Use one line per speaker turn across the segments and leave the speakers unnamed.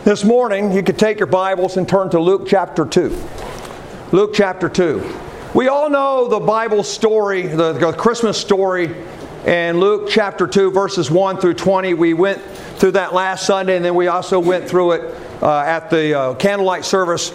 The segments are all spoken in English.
This morning, you could take your Bibles and turn to Luke chapter 2. Luke chapter 2. We all know the Bible story, the Christmas story, in Luke chapter 2, verses 1 through 20. We went through that last Sunday, and then we also went through it at the candlelight service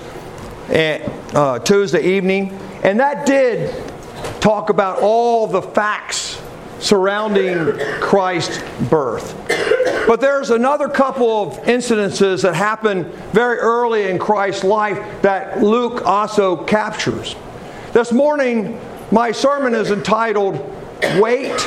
Tuesday evening. And that did talk about all the facts surrounding Christ's birth. But there's another couple of incidences that happened very early in Christ's life that Luke also captures. This morning, my sermon is entitled, Wait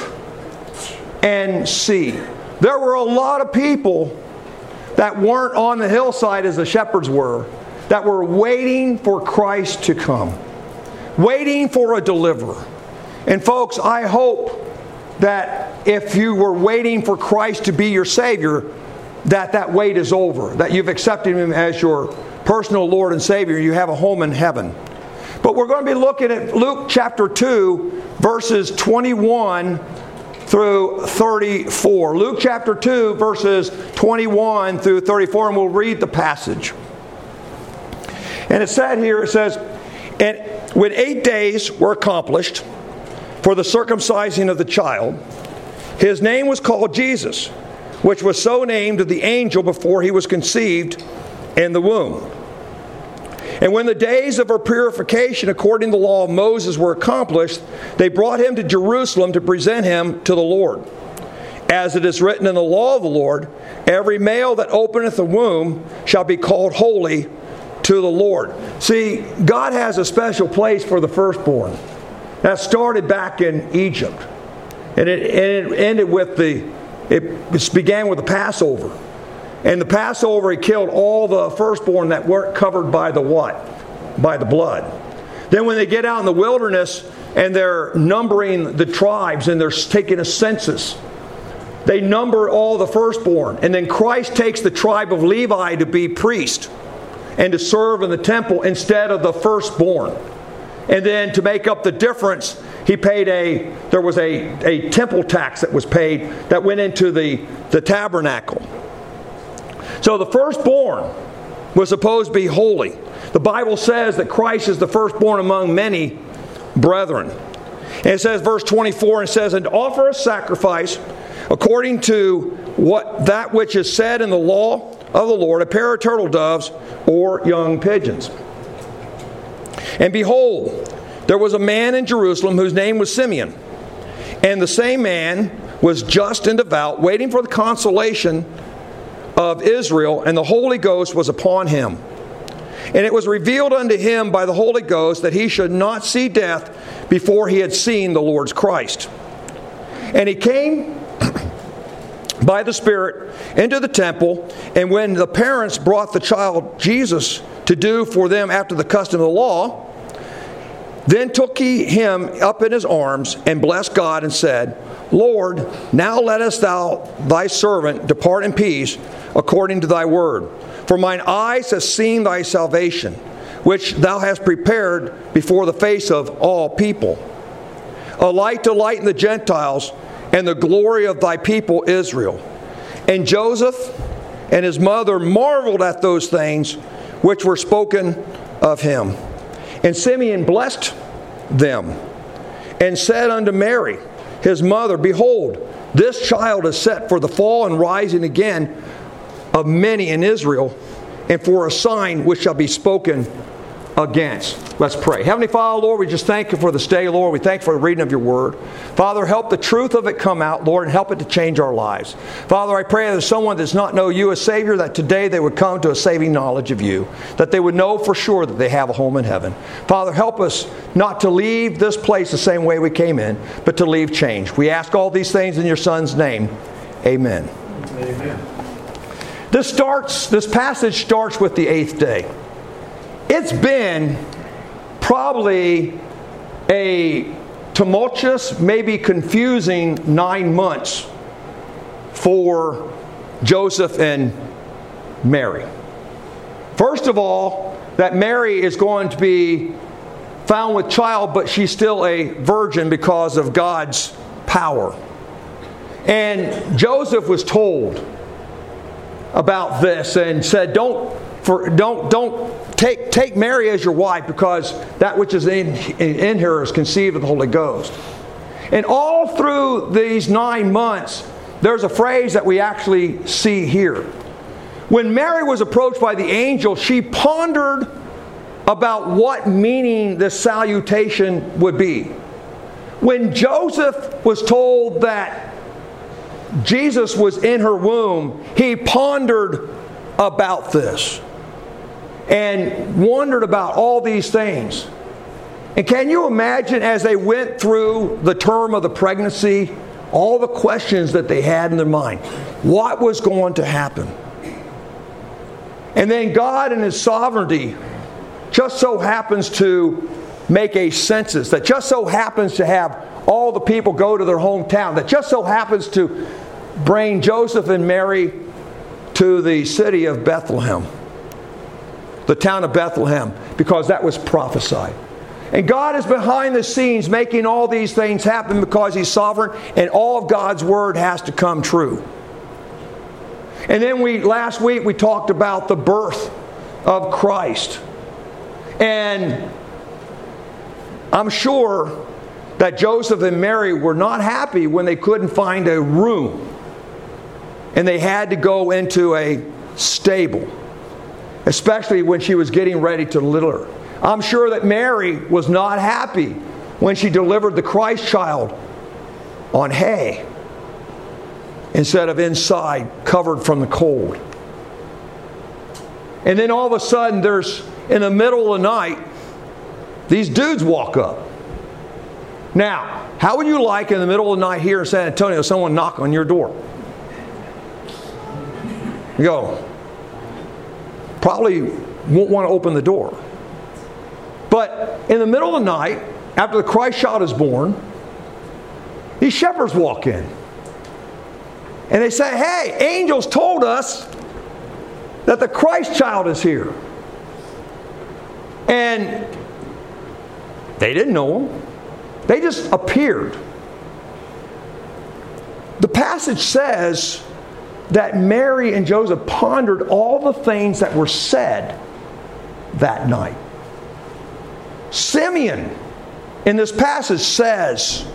and See. There were a lot of people that weren't on the hillside as the shepherds were, that were waiting for Christ to come, waiting for a deliverer. And folks, I hope that if you were waiting for Christ to be your Savior, that wait is over, that you've accepted Him as your personal Lord and Savior, you have a home in heaven. But we're going to be looking at Luke chapter 2, verses 21 through 34. Luke chapter 2, verses 21 through 34, and we'll read the passage. And it says, and when 8 days were accomplished for the circumcising of the child, his name was called Jesus, which was so named of the angel before he was conceived in the womb. And when the days of her purification according to the law of Moses were accomplished, they brought him to Jerusalem to present him to the Lord. As it is written in the law of the Lord, every male that openeth the womb shall be called holy to the Lord. See, God has a special place for the firstborn. That started back in Egypt. And it ended with it began with the Passover. And the Passover, He killed all the firstborn that weren't covered by the what? By the blood. Then when they get out in the wilderness and they're numbering the tribes and they're taking a census, they number all the firstborn. And then Christ takes the tribe of Levi to be priest and to serve in the temple instead of the firstborn. And then to make up the difference, there was a temple tax that was paid that went into the tabernacle. So the firstborn was supposed to be holy. The Bible says that Christ is the firstborn among many brethren. And it says, verse 24, it says, and offer a sacrifice according to that which is said in the law of the Lord, a pair of turtle doves or young pigeons. And behold, there was a man in Jerusalem whose name was Simeon. And the same man was just and devout, waiting for the consolation of Israel, and the Holy Ghost was upon him. And it was revealed unto him by the Holy Ghost that he should not see death before he had seen the Lord's Christ. And he came by the Spirit into the temple, and when the parents brought the child Jesus to do for them after the custom of the law, then took he him up in his arms and blessed God and said, Lord, now lettest thou thy servant depart in peace according to thy word. For mine eyes have seen thy salvation, which thou hast prepared before the face of all people, a light to lighten the Gentiles and the glory of thy people Israel. And Joseph and his mother marveled at those things which were spoken of him. And Simeon blessed them and said unto Mary, his mother, behold, this child is set for the fall and rising again of many in Israel, and for a sign which shall be spoken against. Let's pray. Heavenly Father, Lord, we just thank you for this day, Lord. We thank you for the reading of your word. Father, help the truth of it come out, Lord, and help it to change our lives. Father, I pray that there's someone that does not know you as Savior, that today they would come to a saving knowledge of you, that they would know for sure that they have a home in heaven. Father, help us not to leave this place the same way we came in, but to leave changed. We ask all these things in your Son's name. Amen.
Amen.
This passage starts with the 8th day. It's been probably a tumultuous, maybe confusing 9 months for Joseph and Mary. First of all, that Mary is going to be found with child, but she's still a virgin because of God's power. And Joseph was told about this and said, don't take Mary as your wife, because that which is in her is conceived of the Holy Ghost. And all through these 9 months, there's a phrase that we actually see here. When Mary was approached by the angel, she pondered about what meaning this salutation would be. When Joseph was told that Jesus was in her womb, he pondered about this and wondered about all these things. And can you imagine, as they went through the term of the pregnancy, all the questions that they had in their mind? What was going to happen? And then God in His sovereignty just so happens to make a census, that just so happens to have all the people go to their hometown, that just so happens to bring Joseph and Mary to the city of Bethlehem, the town of Bethlehem, because that was prophesied. And God is behind the scenes making all these things happen because He's sovereign, and all of God's Word has to come true. And then last week we talked about the birth of Christ. And I'm sure that Joseph and Mary were not happy when they couldn't find a room and they had to go into a stable, especially when she was getting ready to deliver. I'm sure that Mary was not happy when she delivered the Christ child on hay instead of inside, covered from the cold. And then all of a sudden, in the middle of the night, these dudes walk up. Now, how would you like in the middle of the night here in San Antonio, someone knock on your door? You go, probably won't want to open the door. But in the middle of the night, after the Christ child is born, these shepherds walk in. And they say, hey, angels told us that the Christ child is here. And they didn't know Him. They just appeared. The passage says that Mary and Joseph pondered all the things that were said that night. Simeon, in this passage, says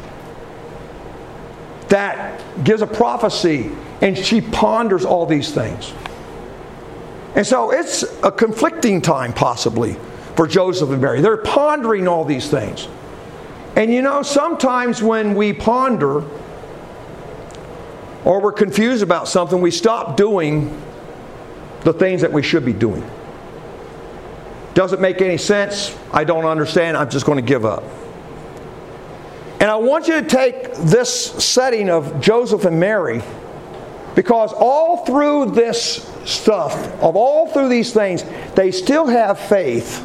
that gives a prophecy, and she ponders all these things. And so it's a conflicting time, possibly, for Joseph and Mary. They're pondering all these things. And you know, sometimes when we ponder or we're confused about something, we stop doing the things that we should be doing. Doesn't make any sense. I don't understand. I'm just going to give up. And I want you to take this setting of Joseph and Mary, because all through this stuff, all through these things, they still have faith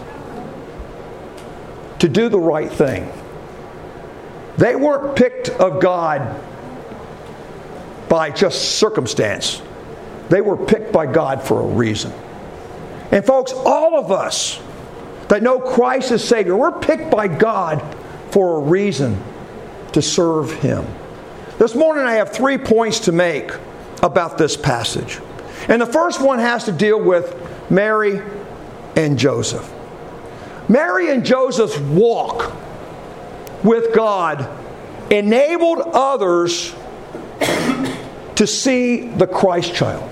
to do the right thing. They weren't picked of God by just circumstance. They were picked by God for a reason. And folks, all of us that know Christ as Savior, we're picked by God for a reason to serve Him. This morning I have 3 points to make about this passage. And the first one has to deal with Mary and Joseph. Mary and Joseph's walk with God enabled others to see the Christ child.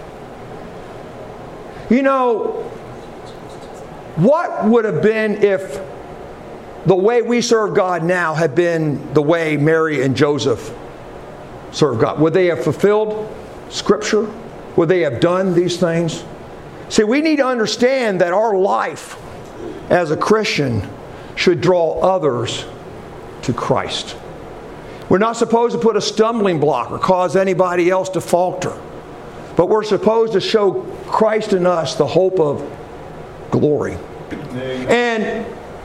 You know, what would have been if the way we serve God now had been the way Mary and Joseph served God? Would they have fulfilled Scripture? Would they have done these things? See, we need to understand that our life as a Christian should draw others to Christ. We're not supposed to put a stumbling block or cause anybody else to falter. But we're supposed to show Christ in us the hope of glory. And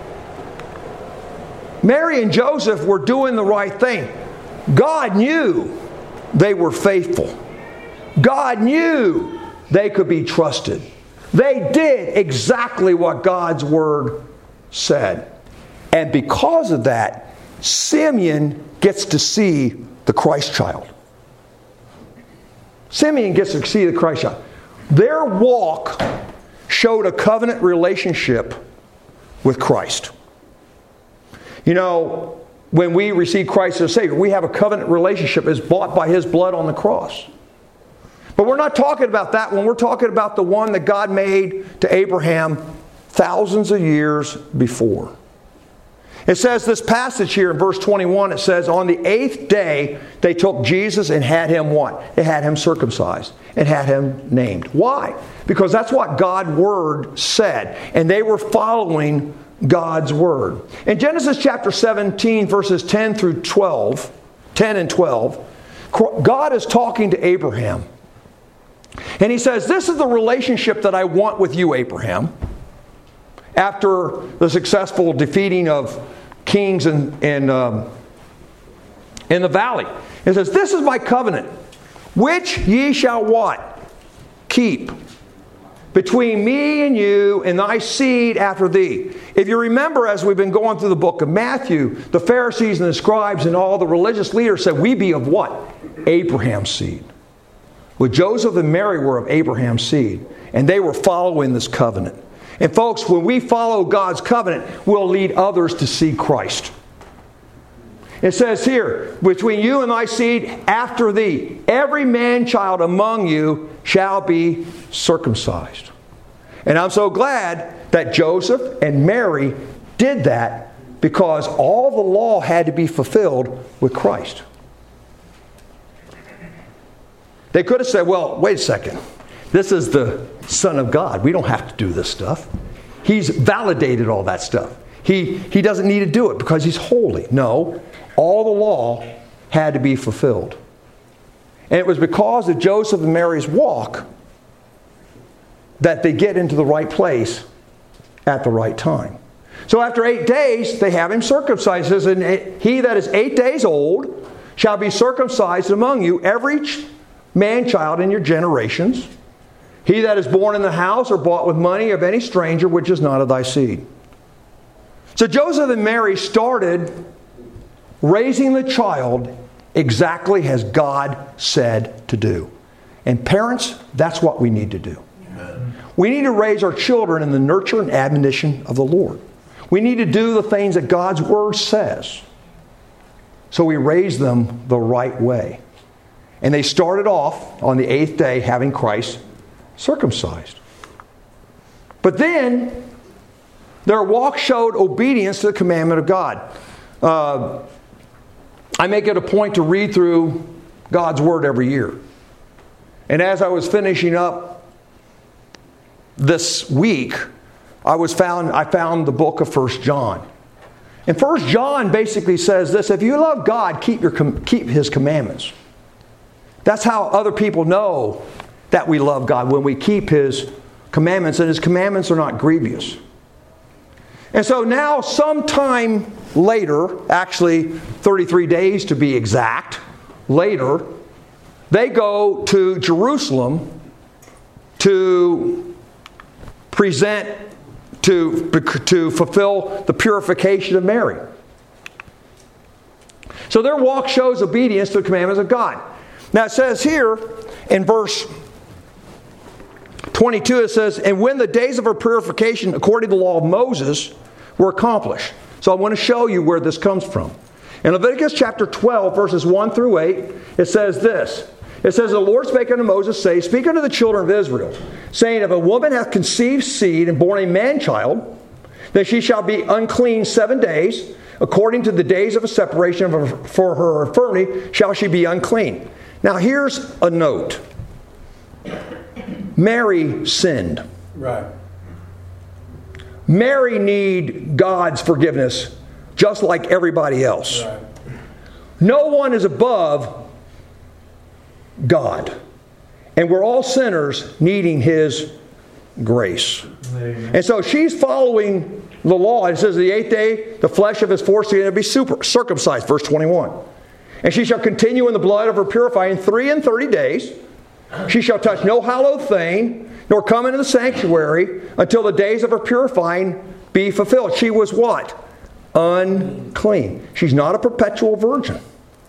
Mary and Joseph were doing the right thing. God knew they were faithful. God knew they could be trusted. They did exactly what God's Word said. And because of that, Simeon gets to see the Christ child. Simeon gets to see the Christ child. Their walk showed a covenant relationship with Christ. You know, when we receive Christ as Savior, we have a covenant relationship. It's bought by His blood on the cross. But we're not talking about that one. We're talking about the one that God made to Abraham thousands of years before. It says this passage here in verse 21, it says, on the 8th day, they took Jesus and had Him what? They had Him circumcised and had Him named. Why? Because that's what God's Word said. And they were following God's Word. In Genesis chapter 17, verses 10 through 12, 10 and 12, God is talking to Abraham. And He says, this is the relationship that I want with you, Abraham. After the successful defeating of kings in the valley. It says, this is my covenant, which ye shall what? Keep. Between me and you and thy seed after thee. If you remember, as we've been going through the book of Matthew, the Pharisees and the scribes and all the religious leaders said, we be of what? Abraham's seed. Well, Joseph and Mary were of Abraham's seed. And they were following this covenant. And folks, when we follow God's covenant, we'll lead others to see Christ. It says here, between you and thy seed after thee, every man-child among you shall be circumcised. And I'm so glad that Joseph and Mary did that, because all the law had to be fulfilled with Christ. They could have said, well, wait a second. This is the Son of God. We don't have to do this stuff. He's validated all that stuff. He doesn't need to do it because He's holy. No, all the law had to be fulfilled. And it was because of Joseph and Mary's walk that they get into the right place at the right time. So after 8 days, they have Him circumcised. It says, and he that is 8 days old shall be circumcised among you, every man-child in your generations. He that is born in the house or bought with money of any stranger which is not of thy seed. So Joseph and Mary started raising the child exactly as God said to do. And parents, that's what we need to do. Amen. We need to raise our children in the nurture and admonition of the Lord. We need to do the things that God's Word says. So we raise them the right way. And they started off on the 8th day having Christ circumcised. But then their walk showed obedience to the commandment of God. I make it a point to read through God's Word every year. And as I was finishing up this week, I found the book of 1 John. And 1 John basically says this: if you love God, keep His commandments. That's how other people know that we love God, when we keep His commandments, and His commandments are not grievous. And so now, sometime later, actually 33 days to be exact, later, they go to Jerusalem to present, to fulfill the purification of Mary. So their walk shows obedience to the commandments of God. Now it says here in verse 22, it says, and when the days of her purification according to the law of Moses were accomplished. So I want to show you where this comes from. In Leviticus chapter 12, verses 1 through 8, it says this. It says, the Lord spake unto Moses, saying, speak unto the children of Israel, saying, if a woman hath conceived seed and born a man-child, then she shall be unclean 7 days. According to the days of a separation for her infirmity shall she be unclean. Now here's a note. Mary sinned.
Right.
Mary need God's forgiveness just like everybody else.
Right.
No one is above God. And we're all sinners needing His grace.
Amen.
And so she's following the law. It says the 8th day, the flesh of his foreskin will be circumcised. Verse 21. And she shall continue in the blood of her purifying 33 days. She shall touch no hallowed thing, nor come into the sanctuary until the days of her purifying be fulfilled. She was what? Unclean. She's not a perpetual virgin.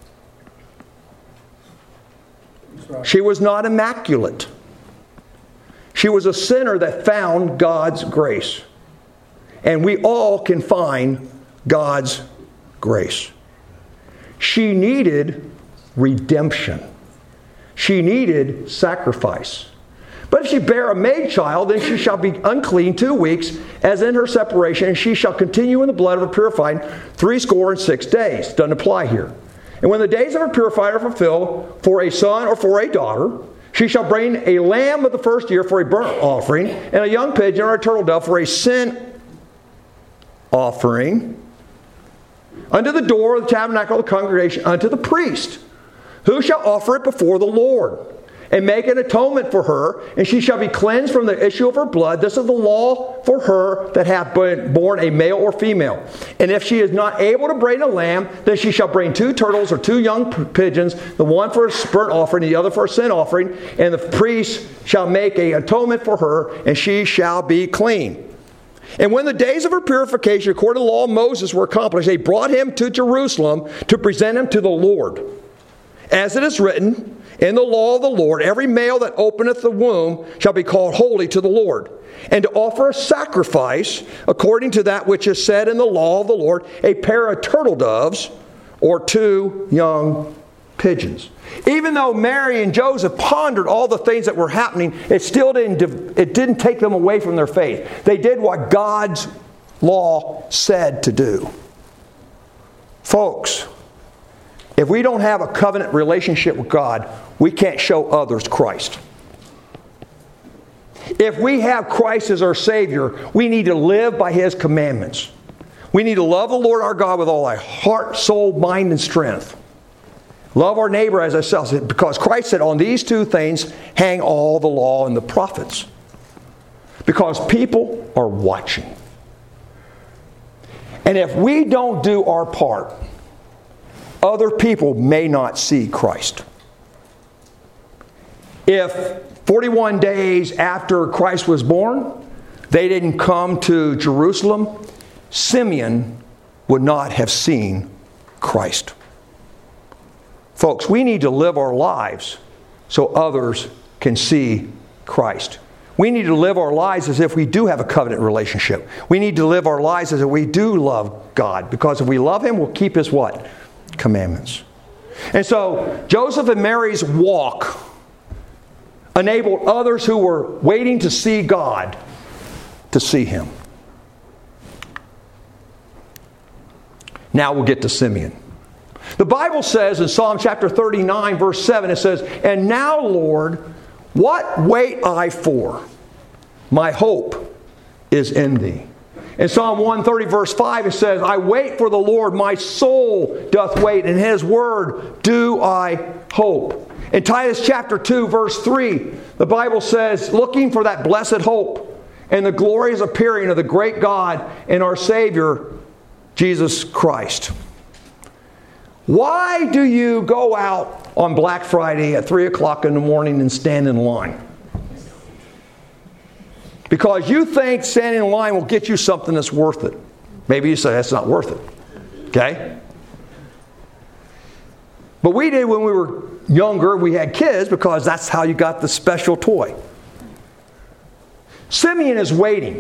That's right.
She was not immaculate. She was a sinner that found God's grace. And we all can find God's grace. She needed redemption. She needed sacrifice. But if she bear a maid child, then she shall be unclean 2 weeks, as in her separation, and she shall continue in the blood of her purifying 66 days. Doesn't apply here. And when the days of her purifying are fulfilled, for a son or for a daughter, she shall bring a lamb of the first year for a burnt offering, and a young pigeon or a turtle dove for a sin offering, unto the door of the tabernacle of the congregation, unto the priest, who shall offer it before the Lord, and make an atonement for her, and she shall be cleansed from the issue of her blood. This is the law for her that hath been born a male or female. And if she is not able to bring a lamb, then she shall bring 2 turtles or 2 young pigeons, the one for a burnt offering, the other for a sin offering, and the priest shall make an atonement for her, and she shall be clean. And when the days of her purification, according to the law of Moses, were accomplished, they brought him to Jerusalem to present him to the Lord. As it is written in the law of the Lord, every male that openeth the womb shall be called holy to the Lord. And to offer a sacrifice, according to that which is said in the law of the Lord, a pair of turtle doves or 2 young pigeons. Even though Mary and Joseph pondered all the things that were happening, it didn't take them away from their faith. They did what God's law said to do. Folks, if we don't have a covenant relationship with God, we can't show others Christ. If we have Christ as our Savior, we need to live by His commandments. We need to love the Lord our God with all our heart, soul, mind, and strength. Love our neighbor as ourselves, because Christ said, on these 2 things hang all the law and the prophets. Because people are watching. And if we don't do our part, other people may not see Christ. If 41 days after Christ was born, they didn't come to Jerusalem, Simeon would not have seen Christ. Folks, we need to live our lives so others can see Christ. We need to live our lives as if we do have a covenant relationship. We need to live our lives as if we do love God. Because if we love Him, we'll keep His what? Commandments. And so, Joseph and Mary's walk enabled others who were waiting to see God to see Him. Now we'll get to Simeon. The Bible says in Psalm chapter 39, verse 7, it says, and now, Lord, what wait I for? My hope is in Thee. In Psalm 130, verse 5, it says, I wait for the Lord, my soul doth wait, in His word do I hope. In Titus chapter 2, verse 3, the Bible says, looking for that blessed hope and the glorious appearing of the great God and our Savior, Jesus Christ. Why do you go out on Black Friday at 3 o'clock in the morning and stand in line? Because you think standing in line will get you something that's worth it. Maybe you say that's not worth it. Okay? But we did when we were younger, we had kids, because that's how you got the special toy. Simeon is waiting.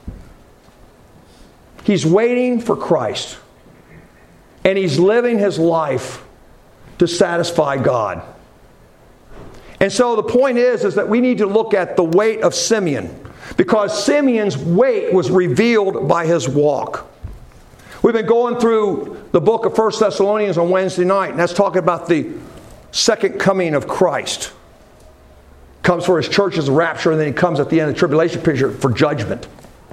He's waiting for Christ. And he's living his life to satisfy God. And so the point is that we need to look at the weight of Simeon, because Simeon's weight was revealed by his walk. We've been going through the book of 1 Thessalonians on Wednesday night, and that's talking about the second coming of Christ. Comes for His church as a rapture, and then He comes at the end of the tribulation period for judgment.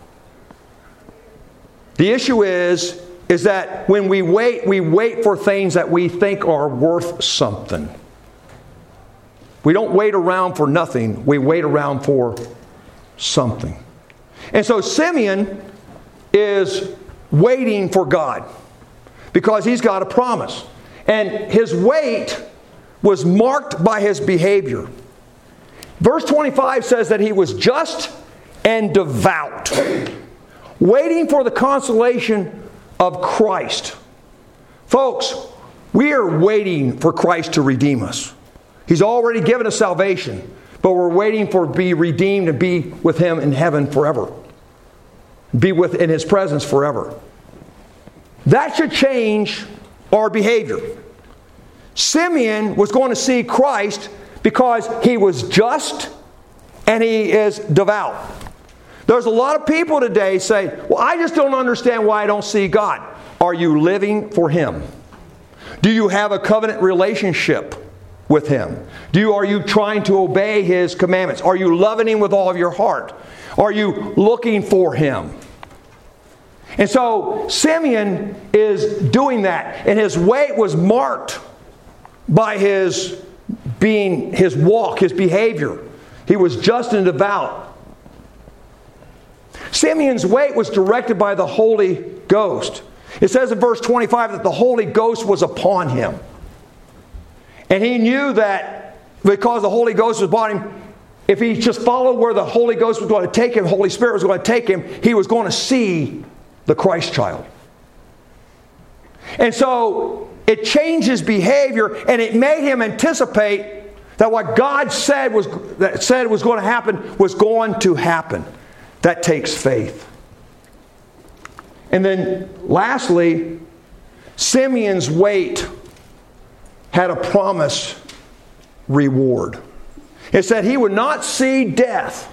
The issue is that when we wait for things that we think are worth something. We don't wait around for nothing. We wait around for something. And so Simeon is waiting for God because he's got a promise. And his wait was marked by his behavior. Verse 25 says that he was just and devout, waiting for the consolation of Christ. Folks, we are waiting for Christ to redeem us. He's already given us salvation. but we're waiting for to be redeemed and be with Him in heaven forever. Be in His presence forever. That should change our behavior. Simeon was going to see Christ because he was just and he is devout. There's a lot of people today say, well, I just don't understand why I don't see God. Are you living for Him? Do you have a covenant relationship with Him? Are you trying to obey His commandments? Are you loving Him with all of your heart? Are you looking for Him? And so Simeon is doing that. And his way was marked by his walk, his behavior. He was just and devout. Simeon's way was directed by the Holy Ghost. It says in verse 25 that the Holy Ghost was upon him. And he knew that because the Holy Ghost was upon him, if he just followed where the Holy Ghost was going to take him, the Holy Spirit was going to take him, he was going to see the Christ child. And so it changed his behavior, and it made him anticipate that what God said was going to happen was going to happen. That takes faith. And then lastly, Simeon's wait had a promise reward. It said he would not see death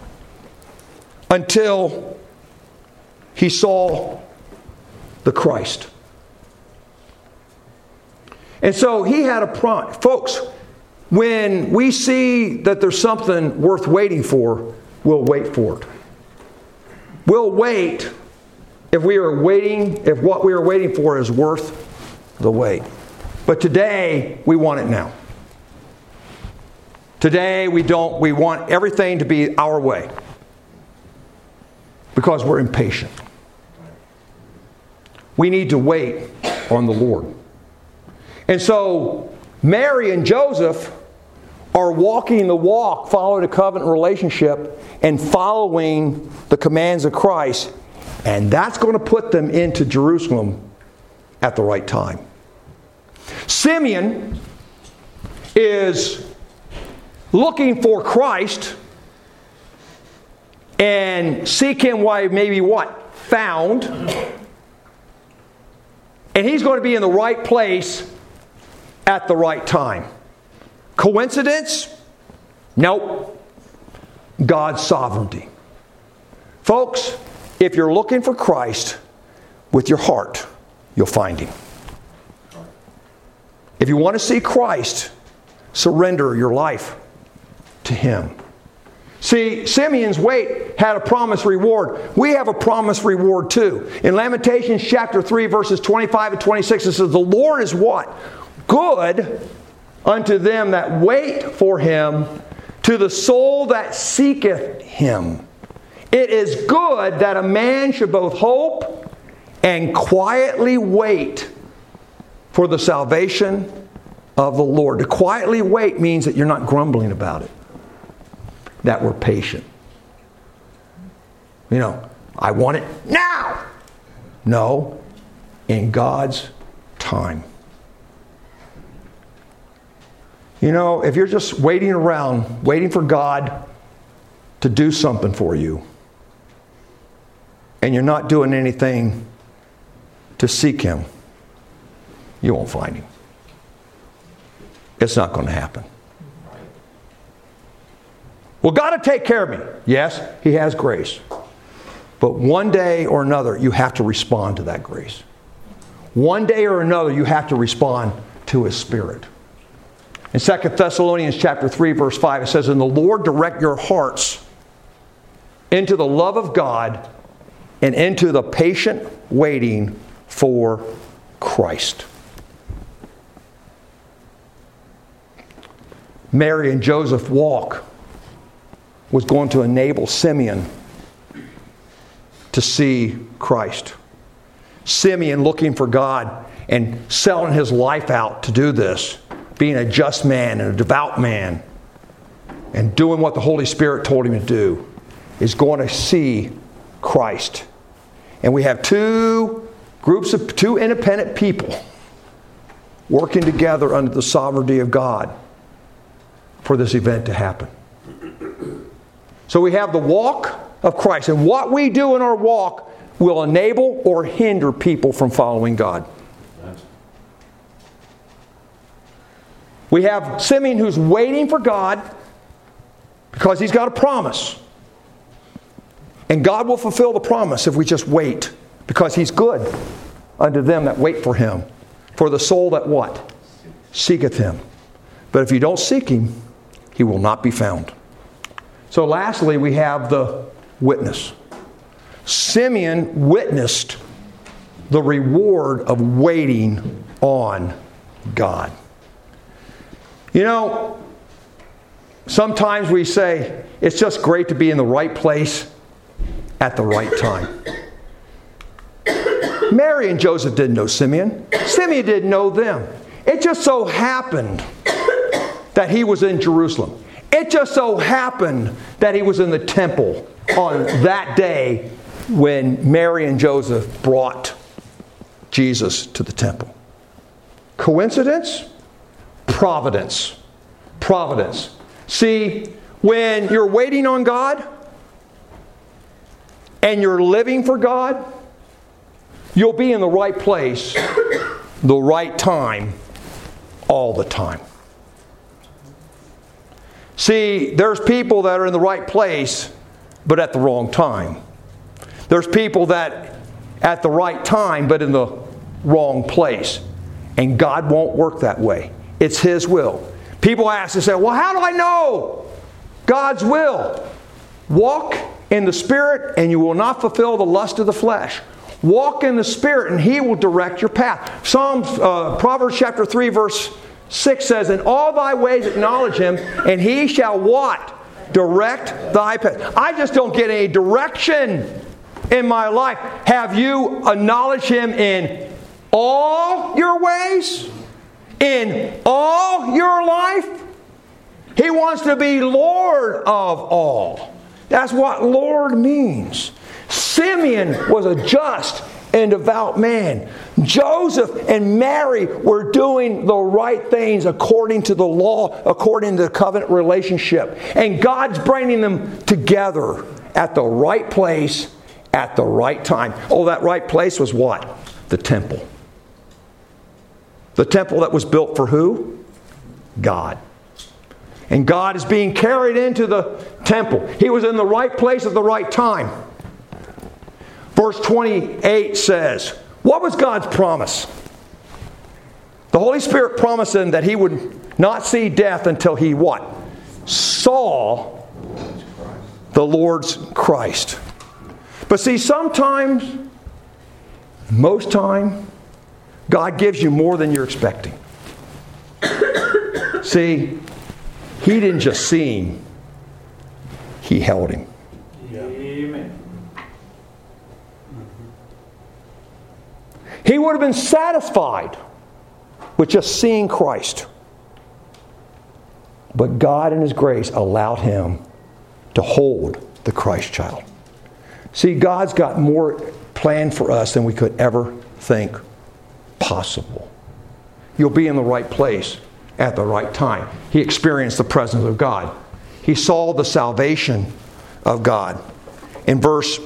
until he saw the Christ. And so he had a promise. Folks, when we see that there's something worth waiting for, we'll wait for it. We'll wait if what we are waiting for is worth the wait. But today, we want it now. Today, we want everything to be our way. Because we're impatient. We need to wait on the Lord. And so, Mary and Joseph are walking the walk, following a covenant relationship, and following the commands of Christ. And that's going to put them into Jerusalem at the right time. Simeon is looking for Christ and seek Him while maybe what? Found. And he's going to be in the right place at the right time. Coincidence? Nope. God's sovereignty. Folks, if you're looking for Christ with your heart, you'll find Him. If you want to see Christ, surrender your life to Him. See, Simeon's wait had a promised reward. We have a promised reward too. In Lamentations chapter 3, verses 25 and 26, it says, the Lord is what? Good unto them that wait for Him, to the soul that seeketh Him. It is good that a man should both hope and quietly wait for the salvation of the Lord. To quietly wait means that you're not grumbling about it. That we're patient. I want it now. No, in God's time. If you're just waiting around, waiting for God to do something for you, and you're not doing anything to seek Him, you won't find Him. It's not going to happen. Well, God will take care of me. Yes, He has grace. But one day or another, you have to respond to that grace. One day or another, you have to respond to His Spirit. In 2 Thessalonians chapter 3, verse 5, it says, and the Lord direct your hearts into the love of God and into the patient waiting for Christ. Mary and Joseph's walk was going to enable Simeon to see Christ. Simeon looking for God and selling his life out to do this, being a just man and a devout man, and doing what the Holy Spirit told him to do, is going to see Christ. And we have two independent people working together under the sovereignty of God for this event to happen. So we have the walk of Christ. And what we do in our walk will enable or hinder people from following God. We have Simeon who's waiting for God because he's got a promise. And God will fulfill the promise if we just wait, because he's good unto them that wait for him. For the soul that what? Seeketh him. But if you don't seek him, he will not be found. So lastly, we have the witness. Simeon witnessed the reward of waiting on God. You know, sometimes we say, it's just great to be in the right place at the right time. Mary and Joseph didn't know Simeon. Simeon didn't know them. It just so happened that he was in Jerusalem. It just so happened that he was in the temple on that day when Mary and Joseph brought Jesus to the temple. Coincidence? Providence. Providence. See, when you're waiting on God and you're living for God, you'll be in the right place, the right time, all the time. See, there's people that are in the right place, but at the wrong time. There's people that at the right time, but in the wrong place. And God won't work that way. It's His will. People ask and say, well, how do I know God's will? Walk in the Spirit and you will not fulfill the lust of the flesh. Walk in the Spirit and He will direct your path. Proverbs chapter 3 verse 6 says, in all thy ways acknowledge Him and He shall what? Direct thy path. I just don't get any direction in my life. Have you acknowledged Him in all your ways? In all your life? He wants to be Lord of all. That's what Lord means. Simeon was a just and devout man. Joseph and Mary were doing the right things according to the law, according to the covenant relationship. And God's bringing them together at the right place at the right time. Oh, that right place was what? The temple. The temple that was built for who? God. And God is being carried into the temple. He was in the right place at the right time. Verse 28 says, what was God's promise? The Holy Spirit promised him that he would not see death until he what? Saw the Lord's Christ. But see, sometimes, most time, God gives you more than you're expecting. See, He didn't just see him, He held him.
Amen.
He would have been satisfied with just seeing Christ. But God in His grace allowed him to hold the Christ child. See, God's got more planned for us than we could ever think possible. You'll be in the right place at the right time. He experienced the presence of God. He saw the salvation of God. In verse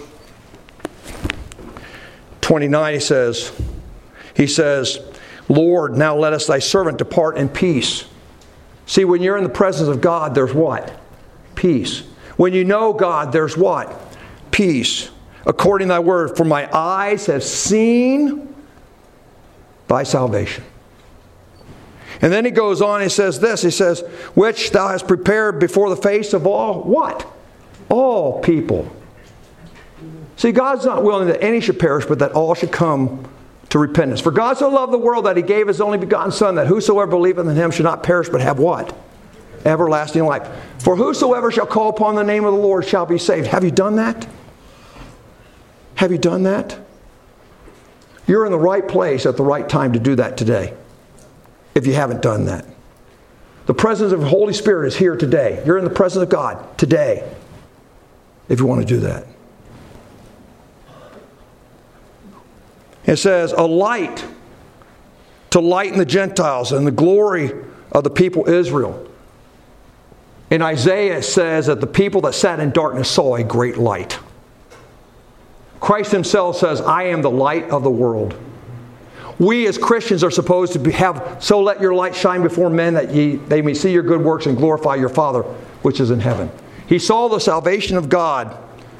29 he says, Lord, now let us thy servant depart in peace. See, when you're in the presence of God, there's what? Peace. When you know God, there's what? Peace. According to thy word, for my eyes have seen thy salvation. And then he goes on, he says this, he says, which thou hast prepared before the face of all, what? All people. See, God's not willing that any should perish, but that all should come to repentance. For God so loved the world that He gave His only begotten Son, that whosoever believeth in Him should not perish, but have what? Everlasting life. For whosoever shall call upon the name of the Lord shall be saved. Have you done that? Have you done that? You're in the right place at the right time to do that today. If you haven't done that. The presence of the Holy Spirit is here today. You're in the presence of God today. If you want to do that. It says, a light to lighten the Gentiles and the glory of the people Israel. And Isaiah says that the people that sat in darkness saw a great light. Christ himself says, I am the light of the world. We as Christians are supposed to have, so let your light shine before men that they may see your good works and glorify your Father which is in heaven. He saw the salvation of God.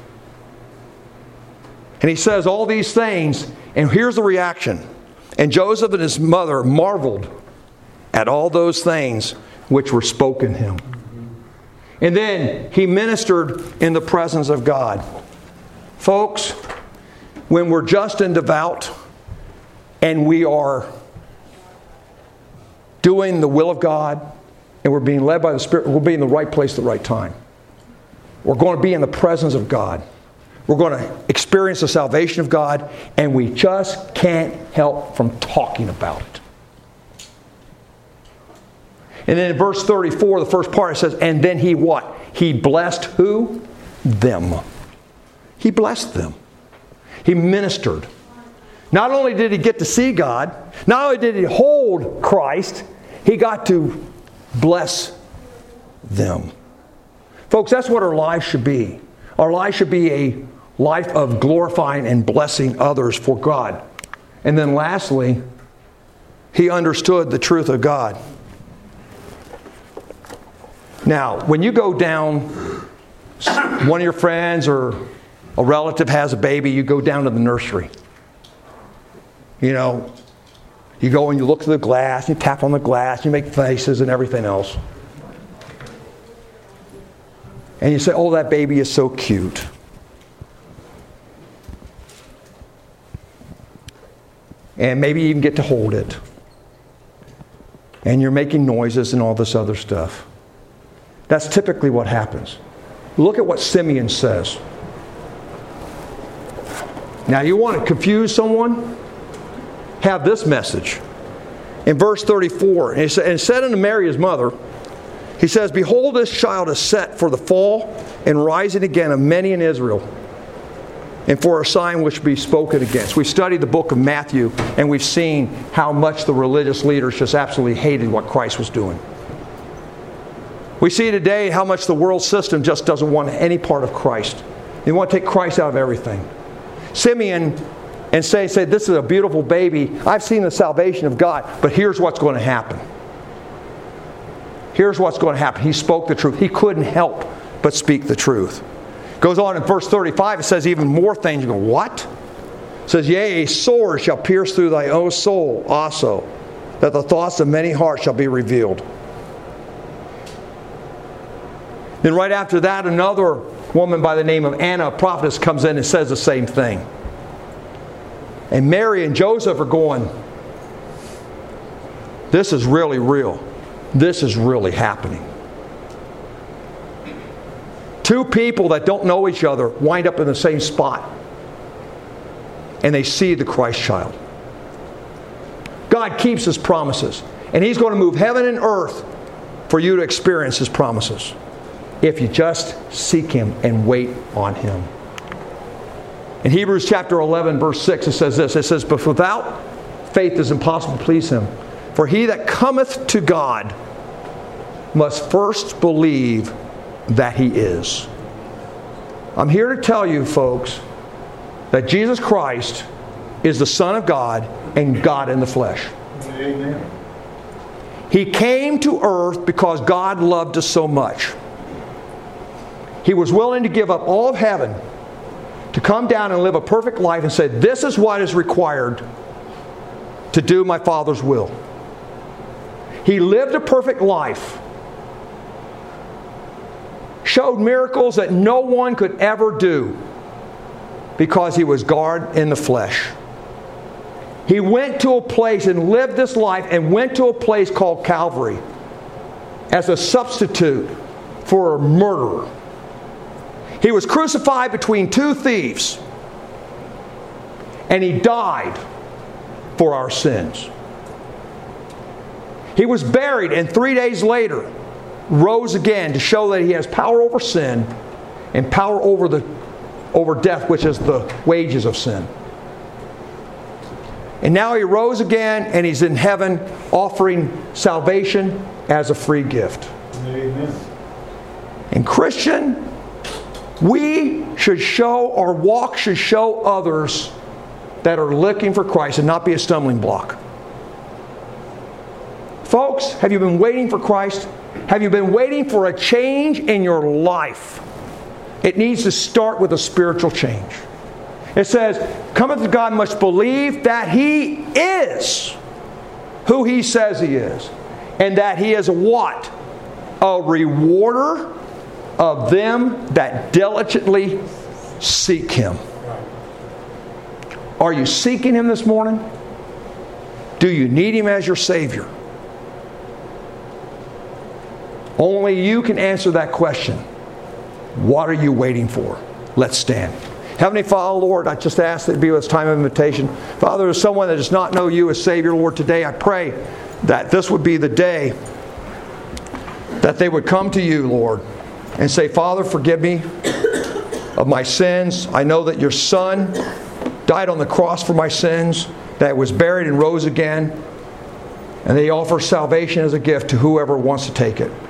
And he says all these things, and here's the reaction. And Joseph and his mother marveled at all those things which were spoken him. And then he ministered in the presence of God. Folks, when we're just and devout, and we are doing the will of God, and we're being led by the Spirit, we'll be in the right place at the right time. We're going to be in the presence of God. We're going to experience the salvation of God, and we just can't help from talking about it. And then in verse 34, the first part, it says, and then he what? He blessed who? Them. He blessed them. He ministered. Not only did he get to see God, not only did he hold Christ, he got to bless them. Folks, that's what our lives should be. Our life should be a life of glorifying and blessing others for God. And then lastly, he understood the truth of God. Now, when you go down, one of your friends or a relative has a baby, you go down to the nursery. You know, you go and you look through the glass, you tap on the glass, you make faces and everything else. And you say, oh, that baby is so cute. And maybe you even get to hold it. And you're making noises and all this other stuff. That's typically what happens. Look at what Simeon says. Now, you want to confuse someone? Have this message. In verse 34, and it said unto Mary his mother, he says, behold, this child is set for the fall and rising again of many in Israel, and for a sign which be spoken against. We studied the book of Matthew, and we've seen how much the religious leaders just absolutely hated what Christ was doing. We see today how much the world system just doesn't want any part of Christ. They want to take Christ out of everything. Simeon and say, this is a beautiful baby. I've seen the salvation of God, but here's what's going to happen. Here's what's going to happen. He spoke the truth. He couldn't help but speak the truth. Goes on in verse 35, it says even more things. You go, what? It says, yea, a sword shall pierce through thy own soul also, that the thoughts of many hearts shall be revealed. Then right after that, another woman by the name of Anna, a prophetess, comes in and says the same thing. And Mary and Joseph are going, this is really real. This is really happening. Two people that don't know each other wind up in the same spot. And they see the Christ child. God keeps His promises. And He's going to move heaven and earth for you to experience His promises. If you just seek Him and wait on Him. In Hebrews chapter 11, verse 6, it says this. It says, but without faith it is impossible to please Him. For he that cometh to God must first believe that He is. I'm here to tell you, folks, that Jesus Christ is the Son of God and God in the flesh.
Amen.
He came to earth because God loved us so much. He was willing to give up all of heaven to come down and live a perfect life and say, this is what is required to do my Father's will. He lived a perfect life. Showed miracles that no one could ever do because He was God in the flesh. He went to a place and lived this life and went to a place called Calvary as a substitute for a murderer. He was crucified between two thieves, and He died for our sins. He was buried, and 3 days later rose again to show that He has power over sin and power over death, which is the wages of sin. And now He rose again, and He's in heaven offering salvation as a free gift.
Amen.
And Christian, we should show, our walk should show others that are looking for Christ and not be a stumbling block. Folks, have you been waiting for Christ? Have you been waiting for a change in your life? It needs to start with a spiritual change. It says, cometh to God must believe that He is who He says He is. And that He is a what? A rewarder of them that diligently seek Him. Are you seeking Him this morning? Do you need Him as your Savior? Only you can answer that question. What are you waiting for? Let's stand. Heavenly Father, Lord, I just ask that it be this time of invitation. Father, there's someone that does not know You as Savior, Lord, today. I pray that this would be the day that they would come to You, Lord, and say, Father, forgive me of my sins. I know that Your Son died on the cross for my sins, that was buried and rose again, and they offer salvation as a gift to whoever wants to take it.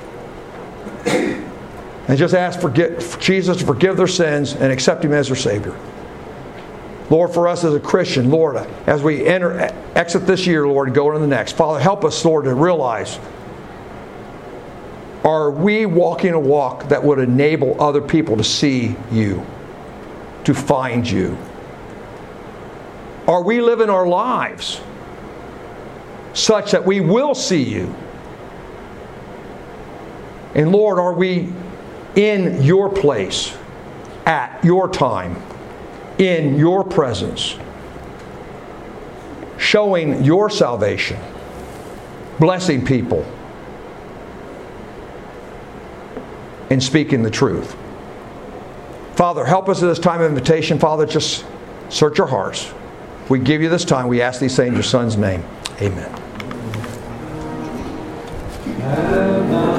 And just ask for Jesus to forgive their sins and accept Him as their Savior. Lord, for us as a Christian, Lord, as we exit this year, Lord, and go into the next, Father, help us, Lord, to realize, are we walking a walk that would enable other people to see You, to find You? Are we living our lives such that we will see You? And Lord, are we in Your place, at Your time, in Your presence, showing Your salvation, blessing people, and speaking the truth? Father, help us at this time of invitation. Father, just search our hearts. We give You this time. We ask these things in Your Son's name. Amen.